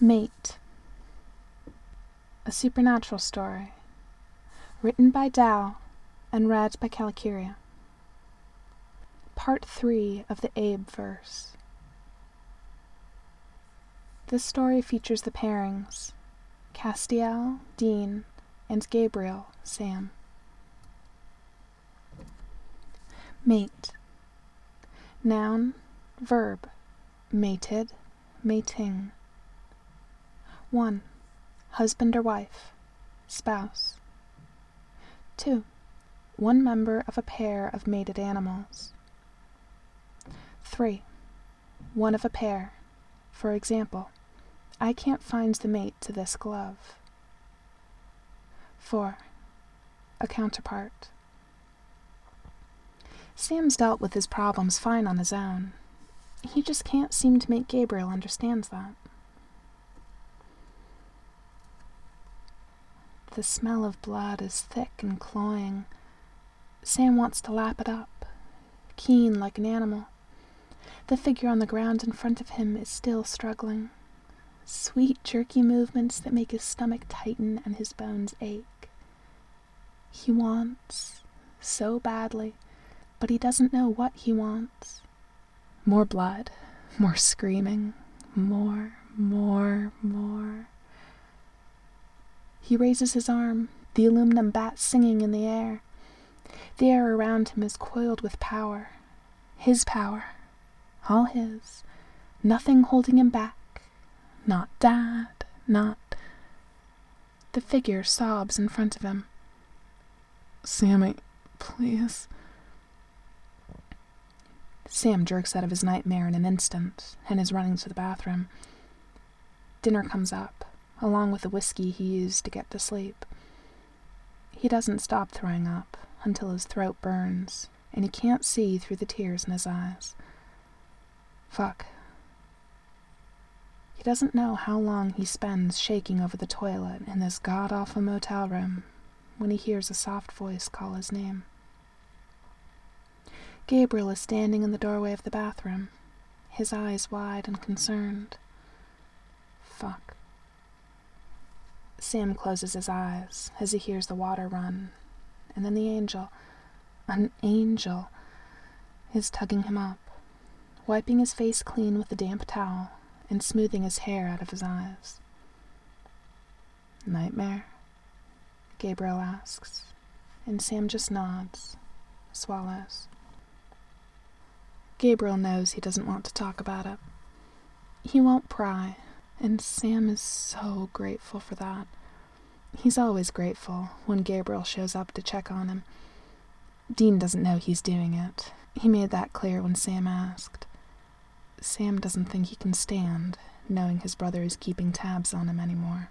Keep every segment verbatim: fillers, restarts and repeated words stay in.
Mate, a supernatural story, written by Dow and read by Calicuria. Part three of the Abe verse. This story features the pairings Castiel, Dean, and Gabriel, Sam. Mate. Noun, verb, mated, mating. one. Husband or wife, spouse. two. One member of a pair of mated animals. three. One of a pair. For example, I can't find the mate to this glove. four. A counterpart. Sam's dealt with his problems fine on his own. He just can't seem to make Gabriel understand that. The smell of blood is thick and cloying. Sam wants to lap it up, keen like an animal. The figure on the ground in front of him is still struggling. Sweet, jerky movements that make his stomach tighten and his bones ache. He wants, so badly, but he doesn't know what he wants. More blood, more screaming, more, more, more. He raises his arm, the aluminum bat singing in the air. The air around him is coiled with power. His power. All his. Nothing holding him back. Not Dad, not... The figure sobs in front of him. Sammy, please. Sam jerks out of his nightmare in an instant and is running to the bathroom. Dinner comes up, along with the whiskey he used to get to sleep. He doesn't stop throwing up until his throat burns, and he can't see through the tears in his eyes. Fuck. He doesn't know how long he spends shaking over the toilet in this god-awful motel room when he hears a soft voice call his name. Gabriel is standing in the doorway of the bathroom, his eyes wide and concerned. Fuck. Sam closes his eyes as he hears the water run, and then the angel, an angel, is tugging him up, wiping his face clean with a damp towel and smoothing his hair out of his eyes. Nightmare? Gabriel asks, and Sam just nods, swallows. Gabriel knows he doesn't want to talk about it. He won't pry, and Sam is so grateful for that. He's always grateful when Gabriel shows up to check on him. Dean doesn't know he's doing it. He made that clear when Sam asked. Sam doesn't think he can stand knowing his brother is keeping tabs on him anymore.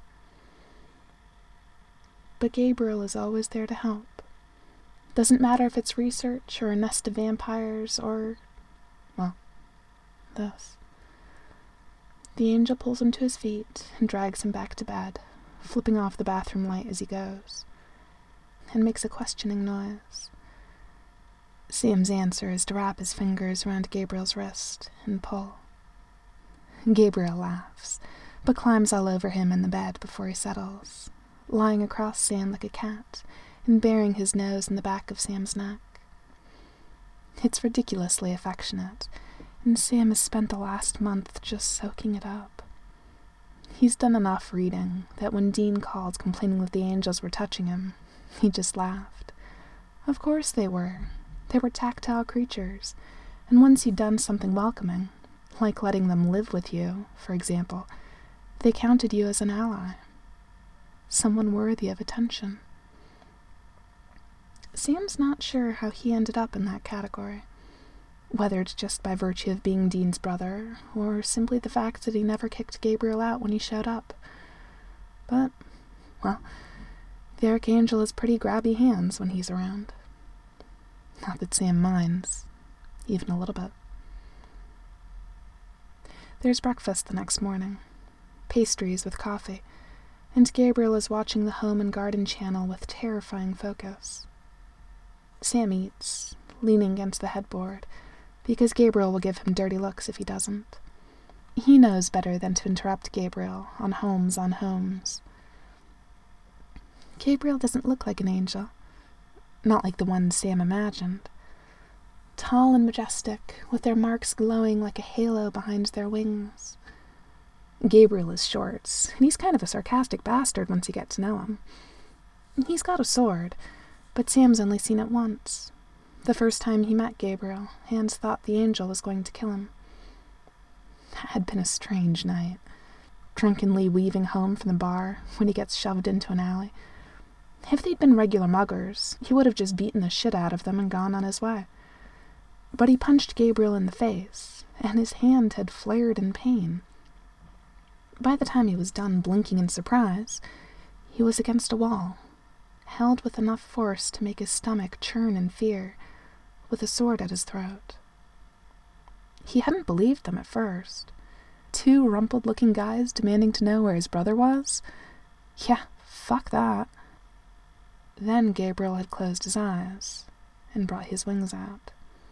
But Gabriel is always there to help. Doesn't matter if it's research or a nest of vampires or, well, this. The angel pulls him to his feet and drags him back to bed, flipping off the bathroom light as he goes, and makes a questioning noise. Sam's answer is to wrap his fingers around Gabriel's wrist and pull. Gabriel laughs, but climbs all over him in the bed before he settles, lying across Sam like a cat and burying his nose in the back of Sam's neck. It's ridiculously affectionate, and Sam has spent the last month just soaking it up. He's done enough reading that when Dean called complaining that the angels were touching him, he just laughed. Of course they were. They were tactile creatures, and once you'd done something welcoming, like letting them live with you, for example, they counted you as an ally. Someone worthy of attention. Sam's not sure how he ended up in that category. Whether it's just by virtue of being Dean's brother, or simply the fact that he never kicked Gabriel out when he showed up. But, well, the Archangel has pretty grabby hands when he's around. Not that Sam minds, even a little bit. There's breakfast the next morning, pastries with coffee, and Gabriel is watching the Home and Garden channel with terrifying focus. Sam eats, leaning against the headboard, because Gabriel will give him dirty looks if he doesn't. He knows better than to interrupt Gabriel on homes on homes. Gabriel doesn't look like an angel. Not like the one Sam imagined. Tall and majestic, with their marks glowing like a halo behind their wings. Gabriel is short, and he's kind of a sarcastic bastard once you get to know him. He's got a sword, but Sam's only seen it once. The first time he met Gabriel, Hans thought the angel was going to kill him. That had been a strange night. Drunkenly weaving home from the bar when he gets shoved into an alley. If they'd been regular muggers, he would have just beaten the shit out of them and gone on his way. But he punched Gabriel in the face, and his hand had flared in pain. By the time he was done blinking in surprise, he was against a wall, held with enough force to make his stomach churn in fear, with a sword at his throat. He hadn't believed them at first. Two rumpled-looking guys demanding to know where his brother was? Yeah, fuck that. Then Gabriel had closed his eyes and brought his wings out.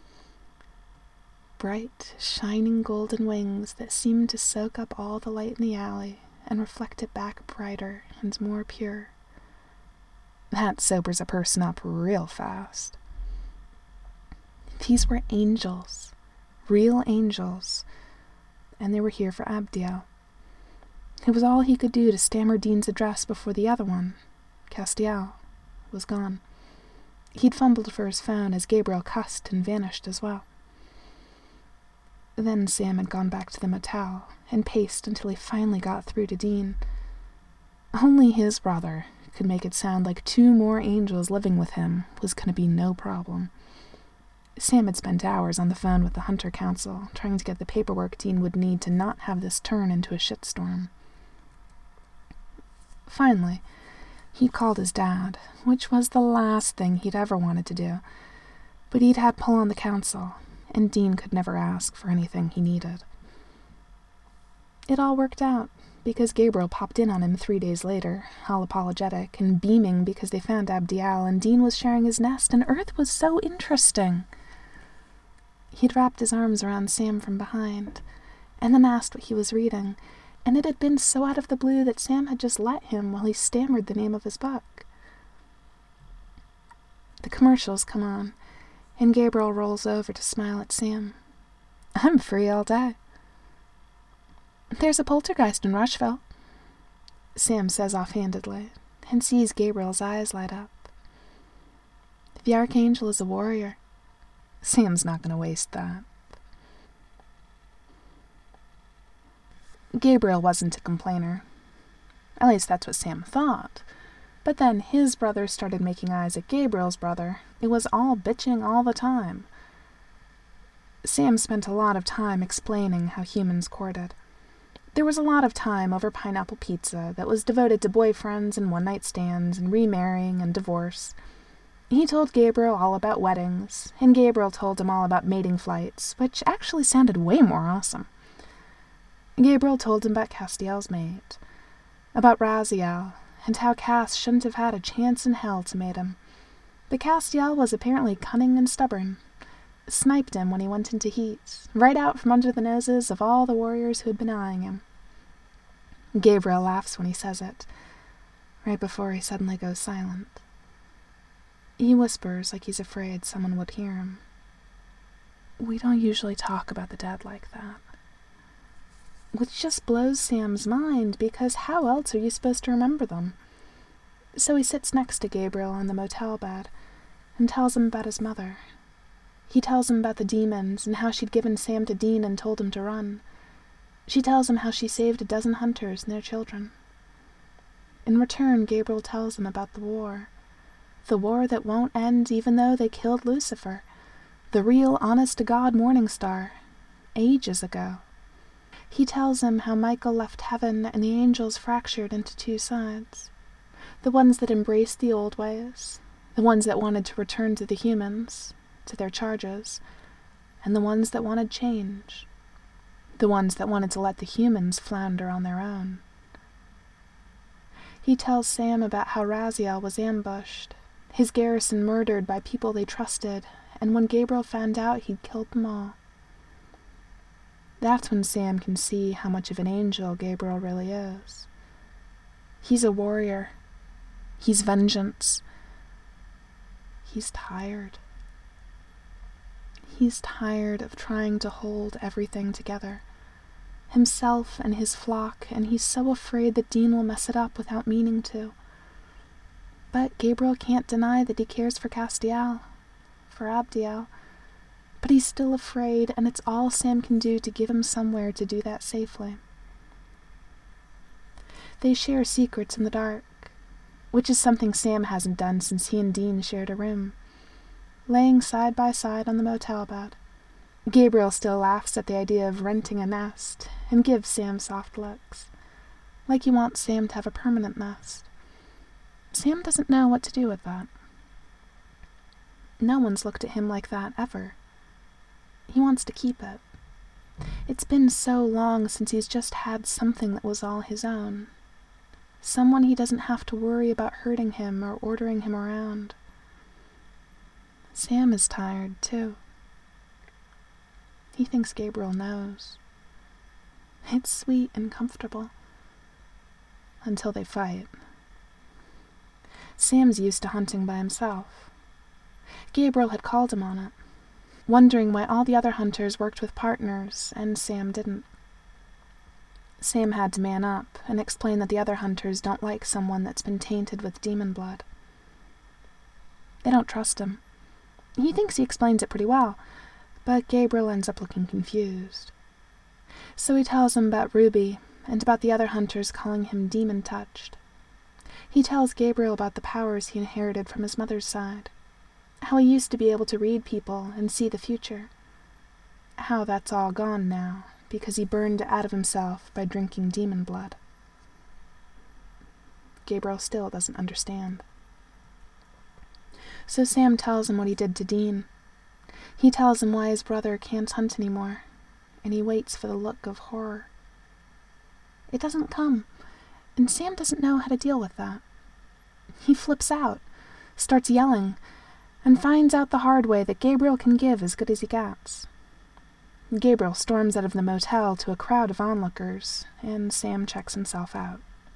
Bright, shining golden wings that seemed to soak up all the light in the alley and reflect it back brighter and more pure. That sobers a person up real fast. These were angels, real angels, and they were here for Abdiel. It was all he could do to stammer Dean's address before the other one, Castiel, was gone. He'd fumbled for his phone as Gabriel cussed and vanished as well. Then Sam had gone back to the motel and paced until he finally got through to Dean. Only his brother could make it sound like two more angels living with him was going to be no problem. Sam had spent hours on the phone with the Hunter Council, trying to get the paperwork Dean would need to not have this turn into a shitstorm. Finally, he called his dad, which was the last thing he'd ever wanted to do, but he'd had pull on the council, and Dean could never ask for anything he needed. It all worked out, because Gabriel popped in on him three days later, all apologetic and beaming because they found Abdiel and Dean was sharing his nest and Earth was so interesting. He'd wrapped his arms around Sam from behind, and then asked what he was reading, and it had been so out of the blue that Sam had just let him while he stammered the name of his book. The commercials come on, and Gabriel rolls over to smile at Sam. I'm free all day. There's a poltergeist in Rushville, Sam says offhandedly, and sees Gabriel's eyes light up. The Archangel is a warrior. Sam's not going to waste that. Gabriel wasn't a complainer. At least that's what Sam thought. But then his brother started making eyes at Gabriel's brother. It was all bitching all the time. Sam spent a lot of time explaining how humans courted. There was a lot of time over pineapple pizza that was devoted to boyfriends and one-night stands and remarrying and divorce. He told Gabriel all about weddings, and Gabriel told him all about mating flights, which actually sounded way more awesome. Gabriel told him about Castiel's mate, about Raziel, and how Cass shouldn't have had a chance in hell to mate him. But Castiel was apparently cunning and stubborn. Sniped him when he went into heat, right out from under the noses of all the warriors who had been eyeing him. Gabriel laughs when he says it, right before he suddenly goes silent. He whispers like he's afraid someone would hear him. We don't usually talk about the dead like that. Which just blows Sam's mind, because how else are you supposed to remember them? So he sits next to Gabriel on the motel bed and tells him about his mother. He tells him about the demons and how she'd given Sam to Dean and told him to run. She tells him how she saved a dozen hunters and their children. In return, Gabriel tells him about the war. The war that won't end even though they killed Lucifer, the real honest-to-God morning star, ages ago. He tells him how Michael left heaven and the angels fractured into two sides. The ones that embraced the old ways, the ones that wanted to return to the humans, to their charges, and the ones that wanted change, the ones that wanted to let the humans flounder on their own. He tells Sam about how Raziel was ambushed, his garrison murdered by people they trusted, and when Gabriel found out, he'd killed them all. That's when Sam can see how much of an angel Gabriel really is. He's a warrior. He's vengeance. He's tired. He's tired of trying to hold everything together, himself and his flock, and he's so afraid that Dean will mess it up without meaning to. But Gabriel can't deny that he cares for Castiel, for Abdiel, but he's still afraid, and it's all Sam can do to give him somewhere to do that safely. They share secrets in the dark, which is something Sam hasn't done since he and Dean shared a room, laying side by side on the motel bed. Gabriel still laughs at the idea of renting a nest and gives Sam soft looks, like he wants Sam to have a permanent nest. Sam doesn't know what to do with that. No one's looked at him like that ever. He wants to keep it. It's been so long since he's just had something that was all his own. Someone he doesn't have to worry about hurting him or ordering him around. Sam is tired, too. He thinks Gabriel knows. It's sweet and comfortable. Until they fight. Sam's used to hunting by himself. Gabriel had called him on it, wondering why all the other hunters worked with partners and Sam didn't. Sam had to man up and explain that the other hunters don't like someone that's been tainted with demon blood. They don't trust him. He thinks he explains it pretty well, but Gabriel ends up looking confused. So he tells him about Ruby and about the other hunters calling him demon-touched. He tells Gabriel about the powers he inherited from his mother's side, how he used to be able to read people and see the future, how that's all gone now because he burned it out of himself by drinking demon blood. Gabriel still doesn't understand. So Sam tells him what he did to Dean. He tells him why his brother can't hunt anymore, and he waits for the look of horror. It doesn't come, and Sam doesn't know how to deal with that. He flips out, starts yelling, and finds out the hard way that Gabriel can give as good as he gets. Gabriel storms out of the motel to a crowd of onlookers, and Sam checks himself out.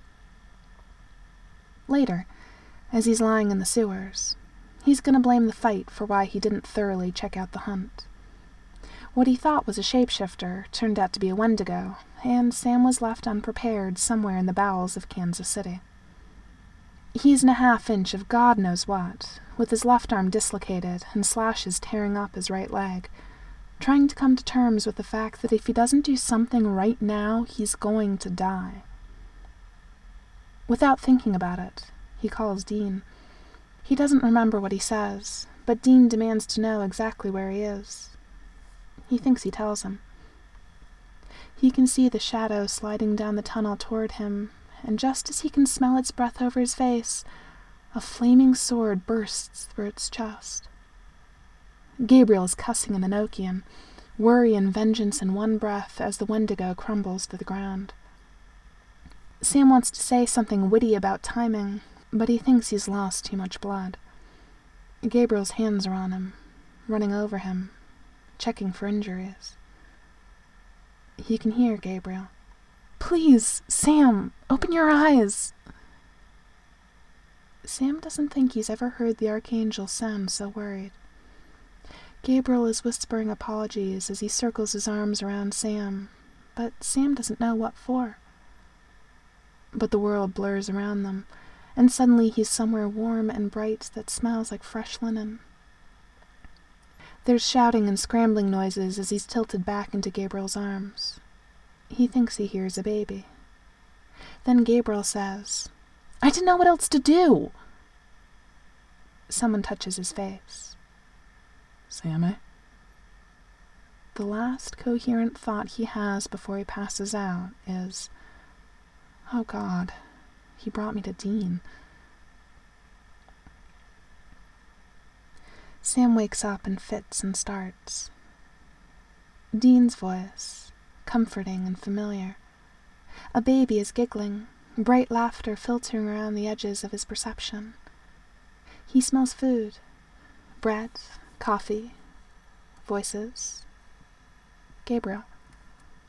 Later, as he's lying in the sewers, he's gonna blame the fight for why he didn't thoroughly check out the hunt. What he thought was a shapeshifter turned out to be a Wendigo, and Sam was left unprepared somewhere in the bowels of Kansas City. He's in a half inch of God knows what, with his left arm dislocated and slashes tearing up his right leg, trying to come to terms with the fact that if he doesn't do something right now, he's going to die. Without thinking about it, he calls Dean. He doesn't remember what he says, but Dean demands to know exactly where he is. He thinks he tells him. He can see the shadow sliding down the tunnel toward him, and just as he can smell its breath over his face, a flaming sword bursts through its chest. Gabriel is cussing in Enochian, worry and vengeance in one breath as the Wendigo crumbles to the ground. Sam wants to say something witty about timing, but he thinks he's lost too much blood. Gabriel's hands are on him, running over him, checking for injuries. He can hear Gabriel. "Please, Sam, open your eyes!" Sam doesn't think he's ever heard the Archangel sound so worried. Gabriel is whispering apologies as he circles his arms around Sam, but Sam doesn't know what for. But the world blurs around them, and suddenly he's somewhere warm and bright that smells like fresh linen. There's shouting and scrambling noises as he's tilted back into Gabriel's arms. He thinks he hears a baby. Then Gabriel says, "I didn't know what else to do!" Someone touches his face. "Sammy?" The last coherent thought he has before he passes out is, "Oh God, he brought me to Dean." Sam wakes up and fits and starts. Dean's voice, comforting and familiar. A baby is giggling, bright laughter filtering around the edges of his perception. He smells food, bread, coffee, voices. Gabriel.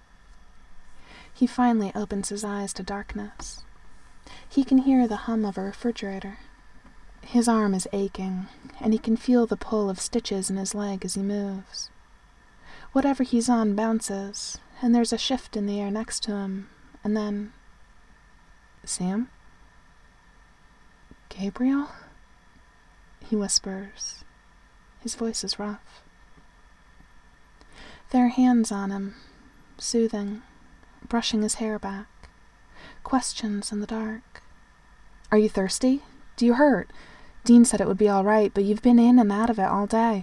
He finally opens his eyes to darkness. He can hear the hum of a refrigerator. His arm is aching, and he can feel the pull of stitches in his leg as he moves. Whatever he's on bounces, and there's a shift in the air next to him, and then... Sam? Gabriel? He whispers. His voice is rough. There are hands on him, soothing, brushing his hair back. Questions in the dark. Are you thirsty? Do you hurt? Dean said it would be all right, but you've been in and out of it all day.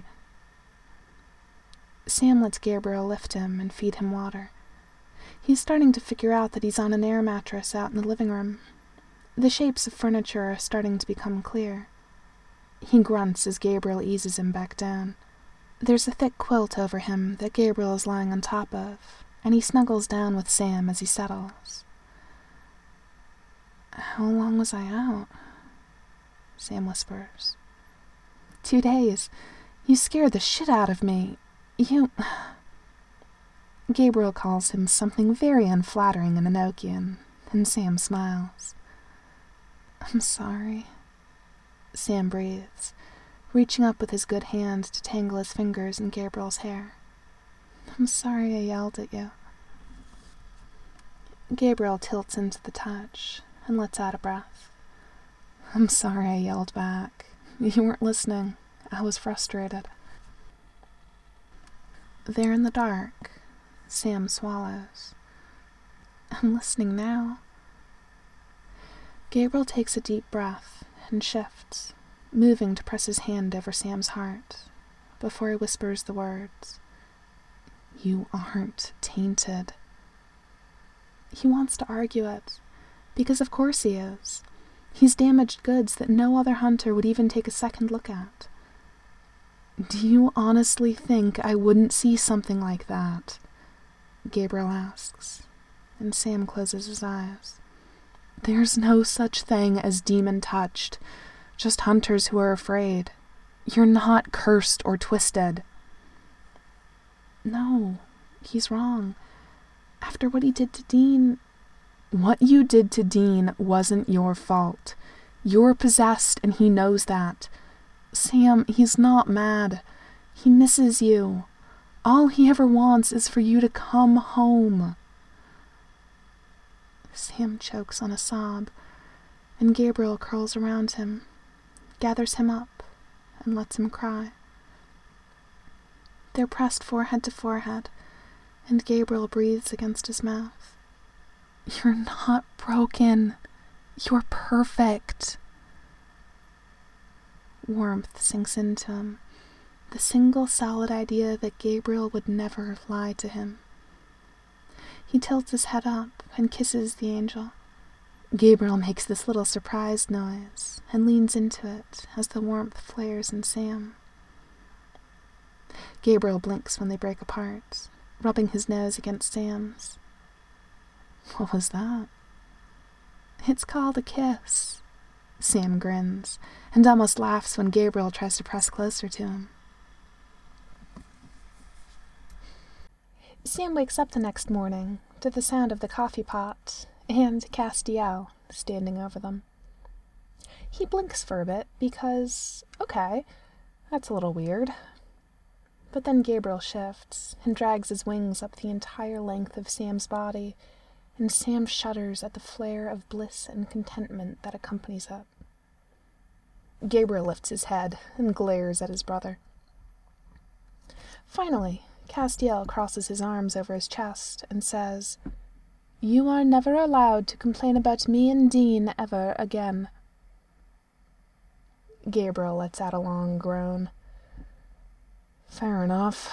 Sam lets Gabriel lift him and feed him water. He's starting to figure out that he's on an air mattress out in the living room. The shapes of furniture are starting to become clear. He grunts as Gabriel eases him back down. There's a thick quilt over him that Gabriel is lying on top of, and he snuggles down with Sam as he settles. How long was I out? Sam whispers. Two days. You scared the shit out of me. You... Gabriel calls him something very unflattering in Enochian, and Sam smiles. I'm sorry. Sam breathes, reaching up with his good hand to tangle his fingers in Gabriel's hair. I'm sorry I yelled at you. Gabriel tilts into the touch and lets out a breath. I'm sorry I yelled back. You weren't listening. I was frustrated. There in the dark, Sam swallows. I'm listening now. Gabriel takes a deep breath and shifts, moving to press his hand over Sam's heart, before he whispers the words. You aren't tainted. He wants to argue it, because of course he is. He's damaged goods that no other hunter would even take a second look at. Do you honestly think I wouldn't see something like that? Gabriel asks, and Sam closes his eyes. There's no such thing as demon-touched, just hunters who are afraid. You're not cursed or twisted. No, he's wrong. After what he did to Dean... What you did to Dean wasn't your fault. You're possessed, and he knows that. Sam, he's not mad. He misses you. All he ever wants is for you to come home. Sam chokes on a sob, and Gabriel curls around him, gathers him up, and lets him cry. They're pressed forehead to forehead, and Gabriel breathes against his mouth. You're not broken. You're perfect. Warmth sinks into him, the single solid idea that Gabriel would never lie to him. He tilts his head up and kisses the angel. Gabriel makes this little surprised noise and leans into it as the warmth flares in Sam. Gabriel blinks when they break apart, rubbing his nose against Sam's. What was that? It's called a kiss. Sam grins, and almost laughs when Gabriel tries to press closer to him. Sam wakes up the next morning to the sound of the coffee pot and Castiel standing over them. He blinks for a bit because, okay, that's a little weird. But then Gabriel shifts and drags his wings up the entire length of Sam's body, and Sam shudders at the flare of bliss and contentment that accompanies it. Gabriel lifts his head and glares at his brother. Finally, Castiel crosses his arms over his chest and says, You are never allowed to complain about me and Dean ever again. Gabriel lets out a long groan. Fair enough.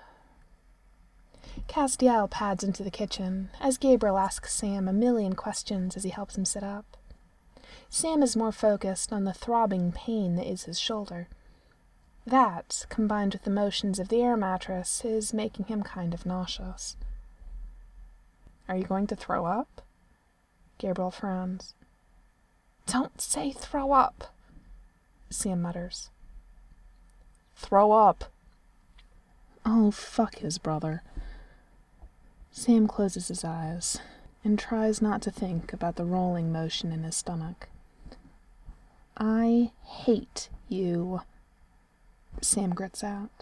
Castiel pads into the kitchen, as Gabriel asks Sam a million questions as he helps him sit up. Sam is more focused on the throbbing pain that is his shoulder. That, combined with the motions of the air mattress, is making him kind of nauseous. Are you going to throw up? Gabriel frowns. Don't say throw up, Sam mutters. Throw up. Oh, fuck his brother. Sam closes his eyes, and tries not to think about the rolling motion in his stomach. "I hate you," Sam grits out.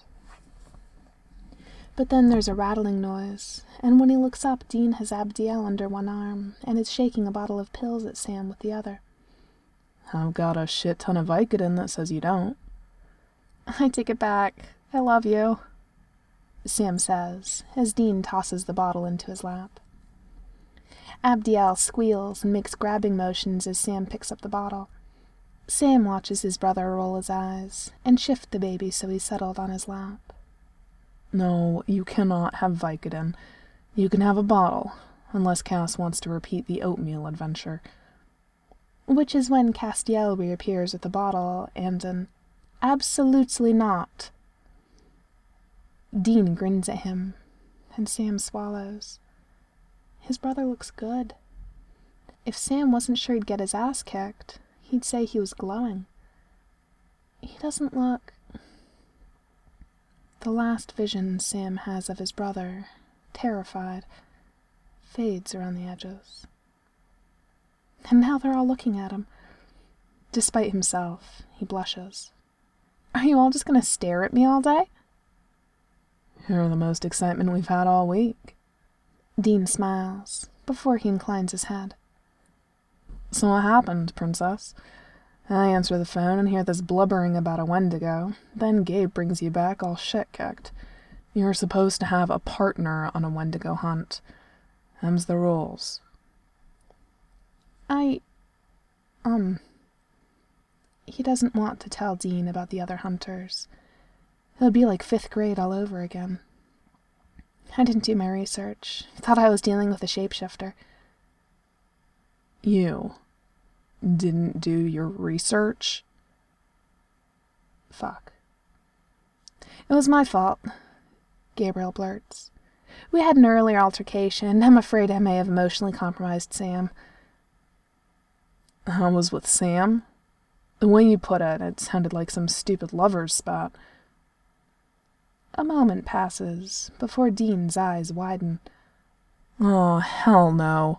But then there's a rattling noise, and when he looks up, Dean has Abdiel under one arm and is shaking a bottle of pills at Sam with the other. "I've got a shit ton of Vicodin that says you don't." "I take it back. I love you," Sam says, as Dean tosses the bottle into his lap. Abdiel squeals and makes grabbing motions as Sam picks up the bottle. Sam watches his brother roll his eyes and shift the baby so he's settled on his lap. "No, you cannot have Vicodin. You can have a bottle, unless Cass wants to repeat the oatmeal adventure." Which is when Castiel reappears with a bottle and an "Absolutely not." Dean grins at him, and Sam swallows. His brother looks good. If Sam wasn't sure he'd get his ass kicked, he'd say he was glowing. He doesn't look... The last vision Sam has of his brother, terrified, fades around the edges. And now they're all looking at him. Despite himself, he blushes. "Are you all just going to stare at me all day?" "You're the most excitement we've had all week." Dean smiles, before he inclines his head. "So what happened, Princess? I answer the phone and hear this blubbering about a Wendigo. Then Gabe brings you back all shit-kicked. You're supposed to have a partner on a Wendigo hunt. Them's the rules." I... Um... He doesn't want to tell Dean about the other hunters. It would be like fifth grade all over again. I didn't do my research. Thought I was dealing with a shapeshifter. "You didn't do your research?" Fuck. "It was my fault," Gabriel blurts. "We had an earlier altercation, and I'm afraid I may have emotionally compromised Sam." "I was with Sam?" The way you put it, it sounded like some stupid lover's spat. A moment passes before Dean's eyes widen. "Oh, hell no."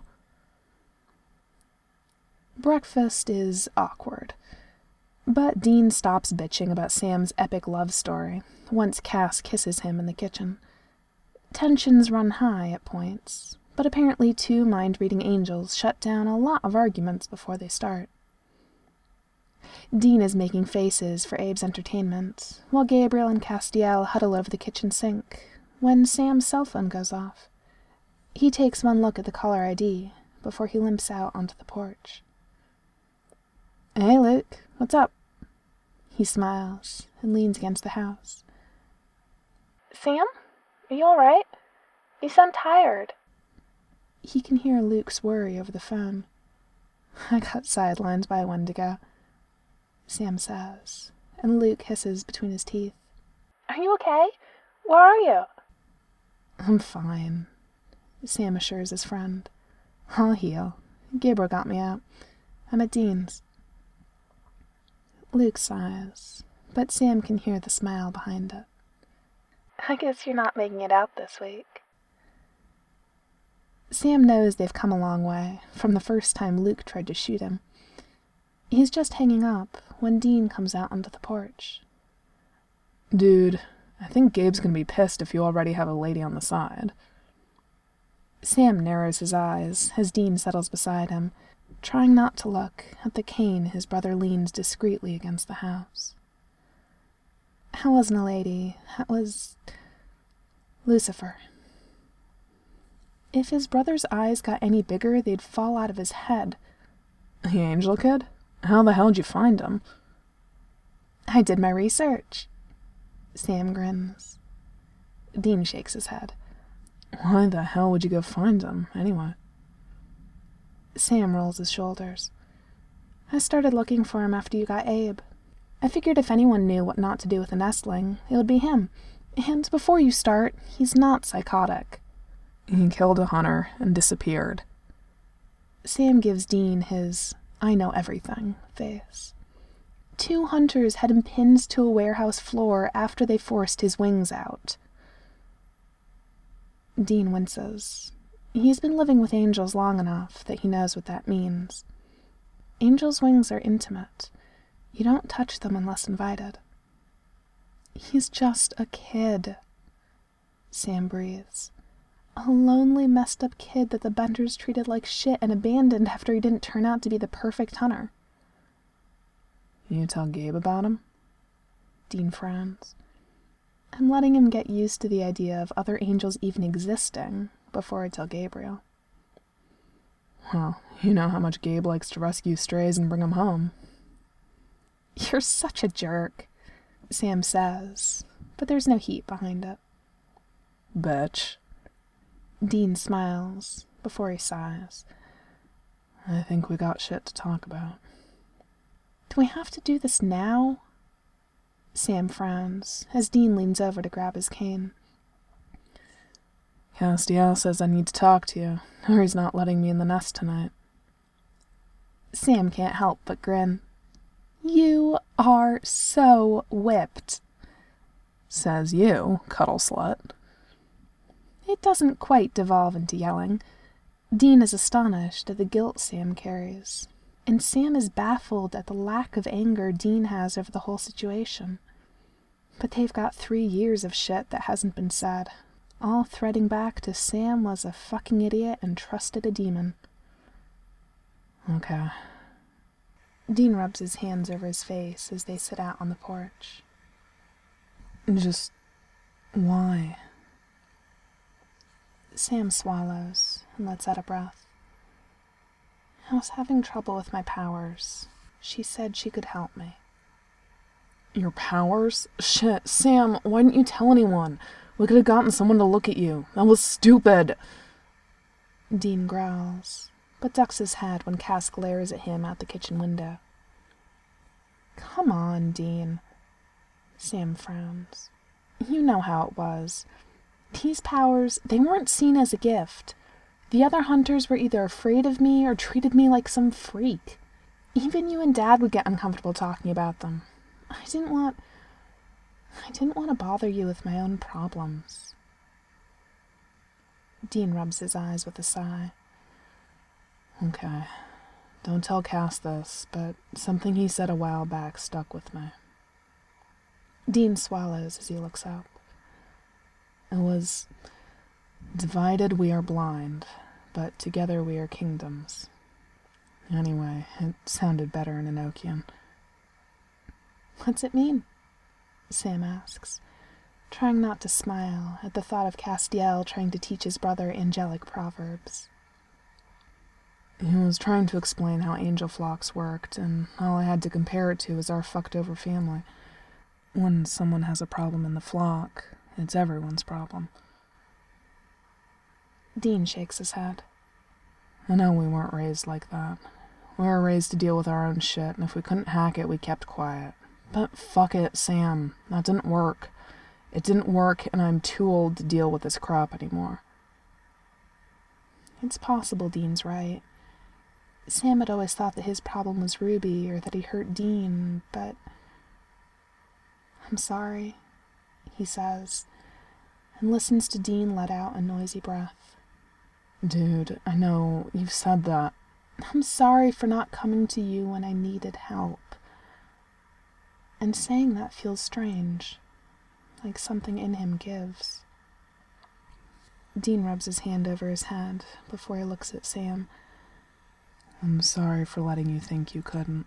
Breakfast is awkward, but Dean stops bitching about Sam's epic love story once Cass kisses him in the kitchen. Tensions run high at points, but apparently two mind-reading angels shut down a lot of arguments before they start. Dean is making faces for Abe's entertainment, while Gabriel and Castiel huddle over the kitchen sink, when Sam's cell phone goes off. He takes one look at the caller I D before he limps out onto the porch. "Hey, Luke, what's up?" He smiles and leans against the house. "Sam? Are you alright? You sound tired." He can hear Luke's worry over the phone. "I got sidelined by a Wendigo," Sam says, and Luke hisses between his teeth. "Are you okay? Where are you?" "I'm fine," Sam assures his friend. "I'll heal. Gabriel got me out. I'm at Dean's." Luke sighs, but Sam can hear the smile behind it. "I guess you're not making it out this week." Sam knows they've come a long way from the first time Luke tried to shoot him. He's just hanging up when Dean comes out onto the porch. "Dude, I think Gabe's gonna be pissed if you already have a lady on the side." Sam narrows his eyes as Dean settles beside him, trying not to look at the cane his brother leans discreetly against the house. "That wasn't a lady. That was... Lucifer." If his brother's eyes got any bigger, they'd fall out of his head. "The angel kid? How the hell'd you find him?" "I did my research." Sam grins. Dean shakes his head. "Why the hell would you go find him, anyway?" Sam rolls his shoulders. "I started looking for him after you got Abe. I figured if anyone knew what not to do with a nestling, it would be him. And before you start, he's not psychotic." "He killed a hunter and disappeared." Sam gives Dean his "I know everything" face. Two hunters had him pinned to a warehouse floor after they forced his wings out. Dean winces. He's been living with angels long enough that he knows what that means. Angels' wings are intimate. You don't touch them unless invited. He's just a kid, Sam breathes. A lonely, messed up kid that the Benders treated like shit and abandoned after he didn't turn out to be the perfect hunter. You tell Gabe about him? Dean frowns. I'm letting him get used to the idea of other angels even existing before I tell Gabriel. Well, you know how much Gabe likes to rescue strays and bring them home. You're such a jerk, Sam says, but there's no heat behind it. Bitch. Dean smiles before he sighs. I think we got shit to talk about. Do we have to do this now? Sam frowns as Dean leans over to grab his cane. Castiel says I need to talk to you, or he's not letting me in the nest tonight. Sam can't help but grin. You are so whipped. Says you, cuddle slut. It doesn't quite devolve into yelling. Dean is astonished at the guilt Sam carries, and Sam is baffled at the lack of anger Dean has over the whole situation. But they've got three years of shit that hasn't been said, all threading back to Sam was a fucking idiot and trusted a demon. Okay. Dean rubs his hands over his face as they sit out on the porch. Just why? Sam swallows and lets out a breath. I was having trouble with my powers. She said she could help me. Your powers? Shit, Sam, why didn't you tell anyone? We could have gotten someone to look at you. That was stupid. Dean growls, but ducks his head when Cass glares at him out the kitchen window. Come on, Dean. Sam frowns. You know how it was. These powers, they weren't seen as a gift. The other hunters were either afraid of me or treated me like some freak. Even you and Dad would get uncomfortable talking about them. I didn't want... I didn't want to bother you with my own problems. Dean rubs his eyes with a sigh. Okay. Don't tell Cass this, but something he said a while back stuck with me. Dean swallows as he looks up. It was, divided we are blind, but together we are kingdoms. Anyway, it sounded better in Enochian. What's it mean? Sam asks, trying not to smile at the thought of Castiel trying to teach his brother angelic proverbs. He was trying to explain how angel flocks worked, and all I had to compare it to is our fucked-over family. When someone has a problem in the flock, it's everyone's problem. Dean shakes his head. I know we weren't raised like that. We were raised to deal with our own shit, and if we couldn't hack it, we kept quiet. But fuck it, Sam. That didn't work. It didn't work, and I'm too old to deal with this crap anymore. It's possible Dean's right. Sam had always thought that his problem was Ruby, or that he hurt Dean, but... I'm sorry, he says, and listens to Dean let out a noisy breath. Dude, I know, you've said that. I'm sorry for not coming to you when I needed help. And saying that feels strange, like something in him gives. Dean rubs his hand over his head before he looks at Sam. I'm sorry for letting you think you couldn't.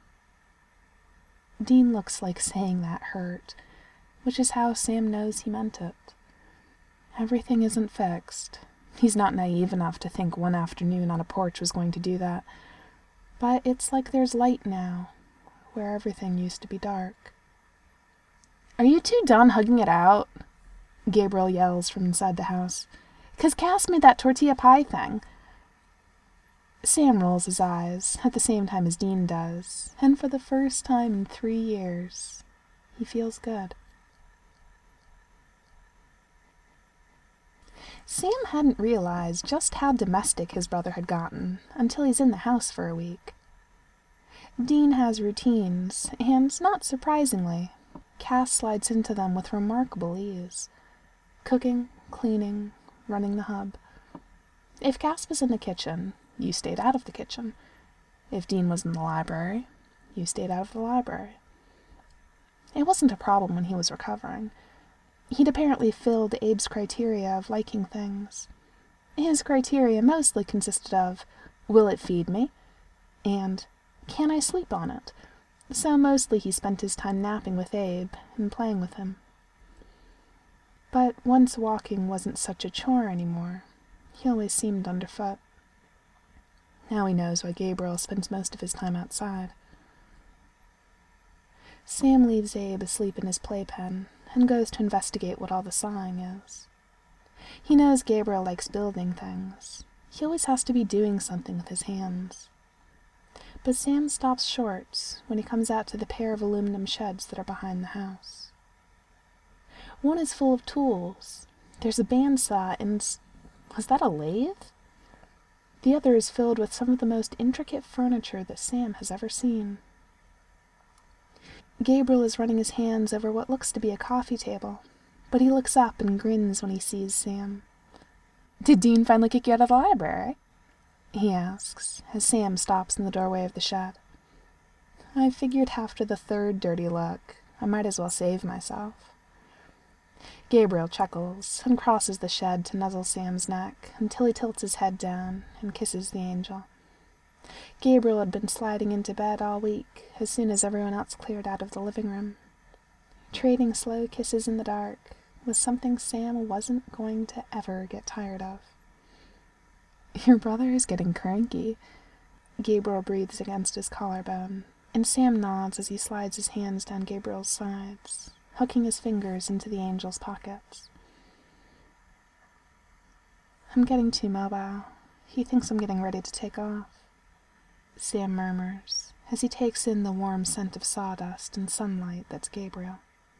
Dean looks like saying that hurt, which is how Sam knows he meant it. Everything isn't fixed. He's not naive enough to think one afternoon on a porch was going to do that. But it's like there's light now, where everything used to be dark. Are you two done hugging it out? Gabriel yells from inside the house. 'Cause Cass made that tortilla pie thing. Sam rolls his eyes at the same time as Dean does, and for the first time in three years, he feels good. Sam hadn't realized just how domestic his brother had gotten until he's in the house for a week. Dean has routines, and, not surprisingly, Cass slides into them with remarkable ease. Cooking, cleaning, running the hub. If Cass was in the kitchen, you stayed out of the kitchen. If Dean was in the library, you stayed out of the library. It wasn't a problem when he was recovering. He'd apparently filled Abe's criteria of liking things. His criteria mostly consisted of, will it feed me? And, can I sleep on it? So mostly he spent his time napping with Abe and playing with him. But once walking wasn't such a chore anymore, he always seemed underfoot. Now he knows why Gabriel spends most of his time outside. Sam leaves Abe asleep in his playpen and goes to investigate what all the sawing is. He knows Gabriel likes building things. He always has to be doing something with his hands. But Sam stops short when he comes out to the pair of aluminum sheds that are behind the house. One is full of tools. There's a bandsaw and... was that a lathe? The other is filled with some of the most intricate furniture that Sam has ever seen. Gabriel is running his hands over what looks to be a coffee table, but he looks up and grins when he sees Sam. "Did Dean finally kick you out of the library?" he asks, as Sam stops in the doorway of the shed. I figured after the third dirty look, I might as well save myself. Gabriel chuckles and crosses the shed to nuzzle Sam's neck until he tilts his head down and kisses the angel. Gabriel had been sliding into bed all week as soon as everyone else cleared out of the living room. Trading slow kisses in the dark was something Sam wasn't going to ever get tired of. "Your brother is getting cranky," Gabriel breathes against his collarbone, and Sam nods as he slides his hands down Gabriel's sides, hooking his fingers into the angel's pockets. "I'm getting too mobile. He thinks I'm getting ready to take off," Sam murmurs, as he takes in the warm scent of sawdust and sunlight that's Gabriel.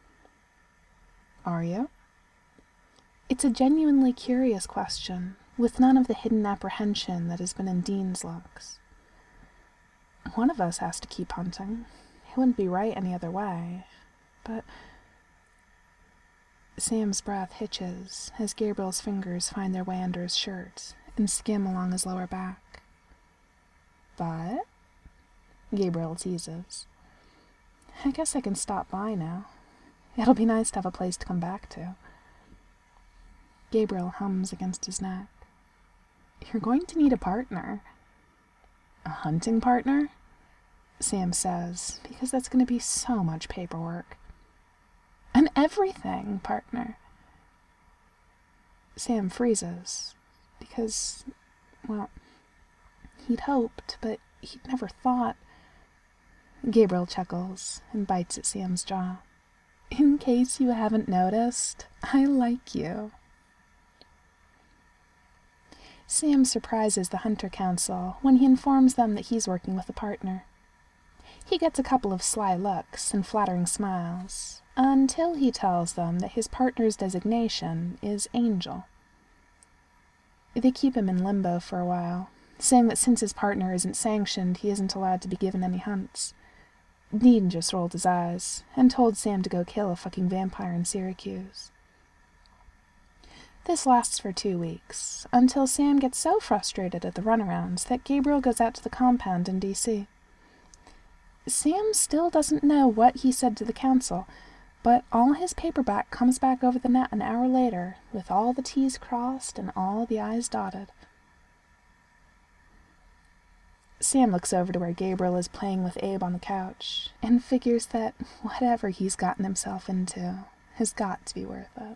"Are you?" It's a genuinely curious question, with none of the hidden apprehension that has been in Dean's looks. One of us has to keep hunting. It wouldn't be right any other way, but... Sam's breath hitches as Gabriel's fingers find their way under his shirt and skim along his lower back. "But?" Gabriel teases. "I guess I can stop by now. It'll be nice to have a place to come back to." Gabriel hums against his neck. "You're going to need a partner." "A hunting partner?" Sam says, because that's going to be so much paperwork. "An everything partner." Sam freezes, because, well, he'd hoped, but he'd never thought. Gabriel chuckles and bites at Sam's jaw. "In case you haven't noticed, I like you." Sam surprises the Hunter Council when he informs them that he's working with a partner. He gets a couple of sly looks and flattering smiles, until he tells them that his partner's designation is Angel. They keep him in limbo for a while, saying that since his partner isn't sanctioned, he isn't allowed to be given any hunts. Dean just rolled his eyes and told Sam to go kill a fucking vampire in Syracuse. This lasts for two weeks, until Sam gets so frustrated at the runarounds that Gabriel goes out to the compound in D C Sam still doesn't know what he said to the council, but all his paperback comes back over the net an hour later, with all the T's crossed and all the I's dotted. Sam looks over to where Gabriel is playing with Abe on the couch, and figures that whatever he's gotten himself into has got to be worth it.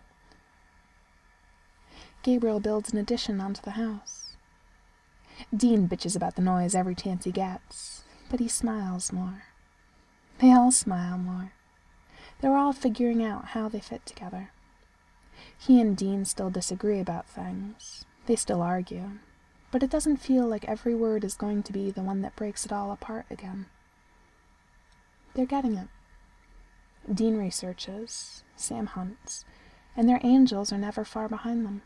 Gabriel builds an addition onto the house. Dean bitches about the noise every chance he gets, but he smiles more. They all smile more. They're all figuring out how they fit together. He and Dean still disagree about things. They still argue. But it doesn't feel like every word is going to be the one that breaks it all apart again. They're getting it. Dean researches, Sam hunts, and their angels are never far behind them.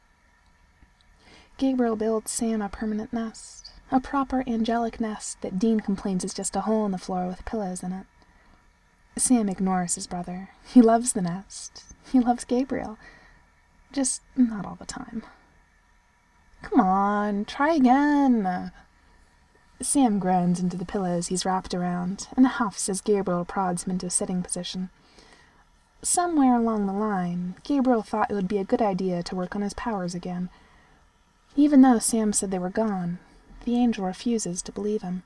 Gabriel builds Sam a permanent nest, a proper angelic nest that Dean complains is just a hole in the floor with pillows in it. Sam ignores his brother. He loves the nest. He loves Gabriel. Just not all the time. Come on, try again. Sam groans into the pillows he's wrapped around and huffs as Gabriel prods him into a sitting position. Somewhere along the line, Gabriel thought it would be a good idea to work on his powers again. Even though Sam said they were gone, the angel refuses to believe him.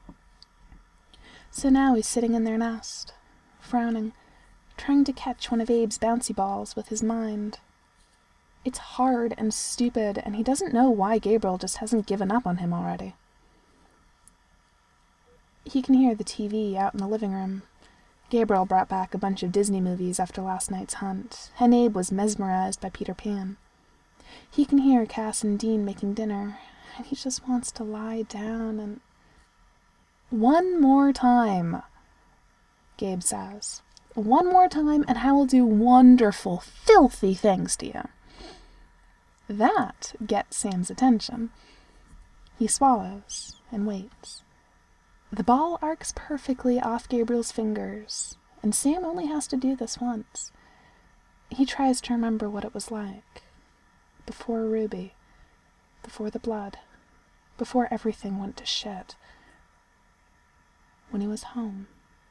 So now he's sitting in their nest, frowning, trying to catch one of Abe's bouncy balls with his mind. It's hard and stupid, and he doesn't know why Gabriel just hasn't given up on him already. He can hear the T V out in the living room. Gabriel brought back a bunch of Disney movies after last night's hunt, and Abe was mesmerized by Peter Pan. He can hear Cass and Dean making dinner, and he just wants to lie down and... One more time, Gabe says. One more time, and I will do wonderful, filthy things to you. That gets Sam's attention. He swallows and waits. The ball arcs perfectly off Gabriel's fingers, and Sam only has to do this once. He tries to remember what it was like. Before Ruby. Before the blood. Before everything went to shit. When he was home.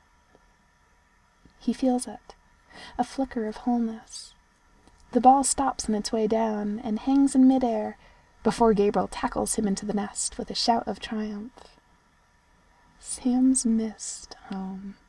He feels it. A flicker of wholeness. The ball stops on its way down and hangs in midair before Gabriel tackles him into the nest with a shout of triumph. Sam's missed home.